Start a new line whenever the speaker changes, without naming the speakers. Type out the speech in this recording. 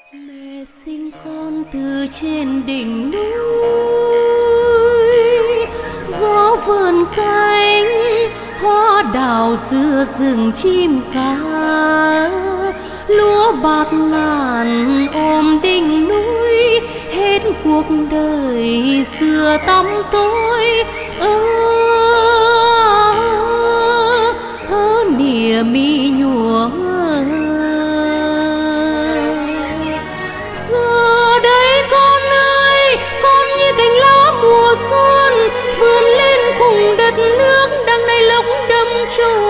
Mẹ sinh con từ trên đỉnh núi, gió vườn cánh hoa đào giữa rừng chim ca, lúa bạc ngàn ôm đỉnh núi, hết cuộc đời xưa tăm tối. Nìa mi nhùa giờ đây con ơi, con như cành lá mùa xuân vươn lên cùng đất nước đang nay lộng đâm trôi.